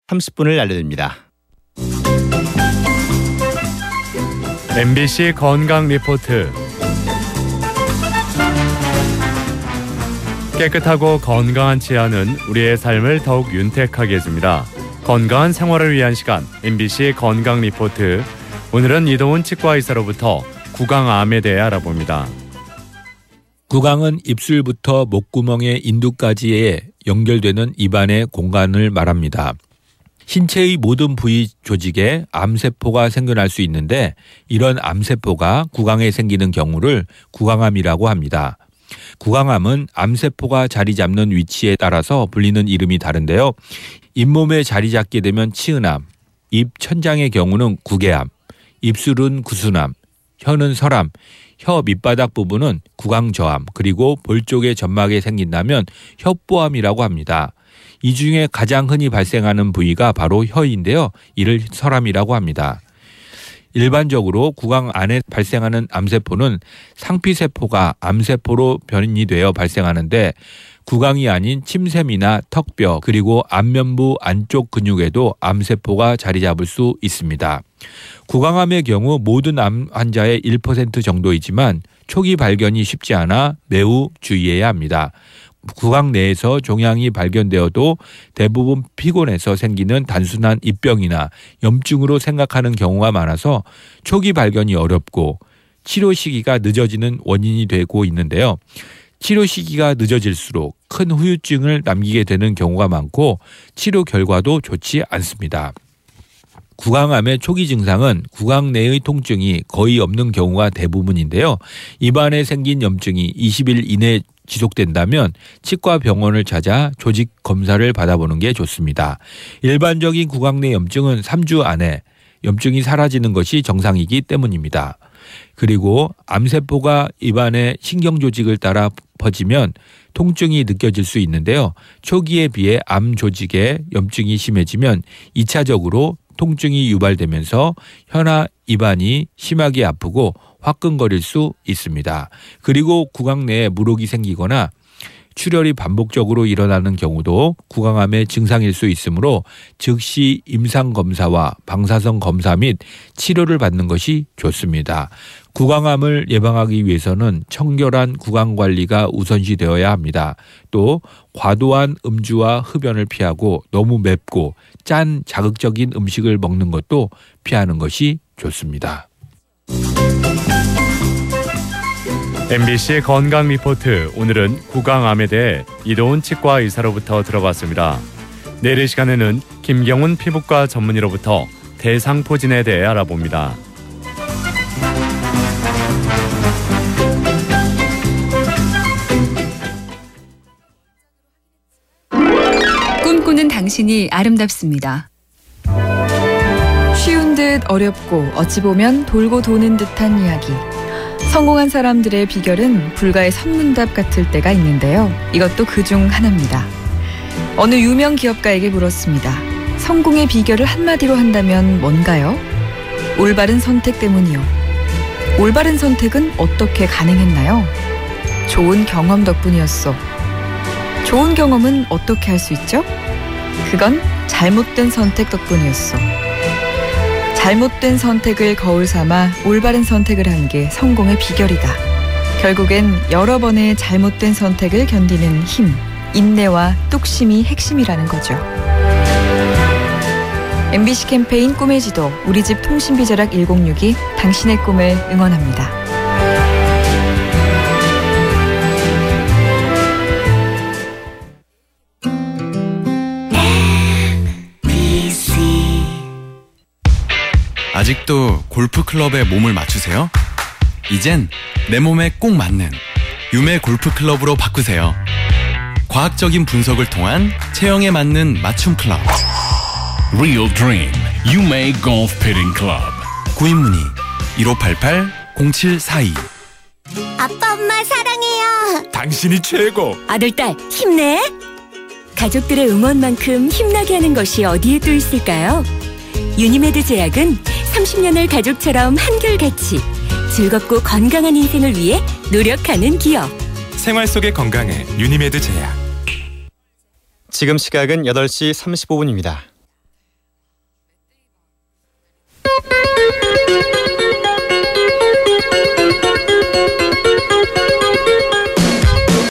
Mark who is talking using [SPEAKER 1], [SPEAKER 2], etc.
[SPEAKER 1] 30분을 알려드립니다.
[SPEAKER 2] MBC 건강 리포트. 깨끗하고 건강한 치아는 우리의 삶을 더욱 윤택하게 해줍니다. 건강한 생활을 위한 시간, MBC 건강 리포트. 오늘은 이동훈 치과의사로부터 구강암에 대해 알아봅니다.
[SPEAKER 3] 구강은 입술부터 목구멍의 인두까지에 연결되는 입안의 공간을 말합니다. 신체의 모든 부위 조직에 암세포가 생겨날 수 있는데 이런 암세포가 구강에 생기는 경우를 구강암이라고 합니다. 구강암은 암세포가 자리 잡는 위치에 따라서 불리는 이름이 다른데요. 잇몸에 자리 잡게 되면 치은암, 입 천장의 경우는 구개암, 입술은 구순암, 혀는 설암, 혀 밑바닥 부분은 구강저암, 그리고 볼 쪽의 점막에 생긴다면 혀보암이라고 합니다. 이 중에 가장 흔히 발생하는 부위가 바로 혀인데요. 이를 설암이라고 합니다. 일반적으로 구강 안에 발생하는 암세포는 상피세포가 암세포로 변이 되어 발생하는데 구강이 아닌 침샘이나 턱뼈 그리고 안면부 안쪽 근육에도 암세포가 자리 잡을 수 있습니다. 구강암의 경우 모든 암 환자의 1% 정도이지만 초기 발견이 쉽지 않아 매우 주의해야 합니다. 구강 내에서 종양이 발견되어도 대부분 피곤해서 생기는 단순한 입병이나 염증으로 생각하는 경우가 많아서 초기 발견이 어렵고 치료 시기가 늦어지는 원인이 되고 있는데요. 치료 시기가 늦어질수록 큰 후유증을 남기게 되는 경우가 많고 치료 결과도 좋지 않습니다. 구강암의 초기 증상은 구강 내의 통증이 거의 없는 경우가 대부분인데요. 입안에 생긴 염증이 20일 이내 지속된다면 치과 병원을 찾아 조직 검사를 받아보는 게 좋습니다. 일반적인 구강 내 염증은 3주 안에 염증이 사라지는 것이 정상이기 때문입니다. 그리고 암세포가 입안의 신경조직을 따라 퍼지면 통증이 느껴질 수 있는데요. 초기에 비해 암 조직에 염증이 심해지면 2차적으로 통증이 유발되면서 혀나 입안이 심하게 아프고 화끈거릴 수 있습니다. 그리고 구강 내에 물혹이 생기거나 출혈이 반복적으로 일어나는 경우도 구강암의 증상일 수 있으므로 즉시 임상검사와 방사선 검사 및 치료를 받는 것이 좋습니다. 구강암을 예방하기 위해서는 청결한 구강관리가 우선시 되어야 합니다. 또 과도한 음주와 흡연을 피하고 너무 맵고 짠 자극적인 음식을 먹는 것도 피하는 것이 좋습니다.
[SPEAKER 2] MBC 건강 리포트. 오늘은 구강암에 대해 이동훈 치과의사로부터 들어봤습니다. 내일 시간에는 김경훈 피부과 전문의로부터 대상포진에 대해 알아봅니다.
[SPEAKER 4] 꿈꾸는 당신이 아름답습니다. 쉬운 듯 어렵고 어찌 보면 돌고 도는 듯한 이야기. 성공한 사람들의 비결은 불가의 선문답 같을 때가 있는데요. 이것도 그중 하나입니다. 어느 유명 기업가에게 물었습니다. 성공의 비결을 한마디로 한다면 뭔가요? 올바른 선택 때문이요. 올바른 선택은 어떻게 가능했나요? 좋은 경험 덕분이었어. 좋은 경험은 어떻게 할 수 있죠? 그건 잘못된 선택 덕분이었어. 잘못된 선택을 거울 삼아 올바른 선택을 한 게 성공의 비결이다. 결국엔 여러 번의 잘못된 선택을 견디는 힘, 인내와 뚝심이 핵심이라는 거죠. MBC 캠페인 꿈의 지도, 우리집 통신비절약 1062, 당신의 꿈을 응원합니다.
[SPEAKER 5] 아직도 골프클럽에 몸을 맞추세요? 이젠 내 몸에 꼭 맞는 유메 골프클럽으로 바꾸세요. 과학적인 분석을 통한 체형에 맞는 맞춤 클럽.
[SPEAKER 6] Real Dream 유메 골프 피팅 클럽.
[SPEAKER 5] 구입 문의 1588-0742.
[SPEAKER 7] 아빠 엄마 사랑해요.
[SPEAKER 6] 당신이 최고.
[SPEAKER 7] 아들 딸 힘내. 가족들의 응원만큼 힘나게 하는 것이 어디에 또 있을까요? 유니메드 제약은 30년을 가족처럼 한결같이 즐겁고 건강한 인생을 위해 노력하는 기업.
[SPEAKER 5] 생활 속의 건강에 유니메드 제약.
[SPEAKER 1] 지금 시각은 8시 35분입니다.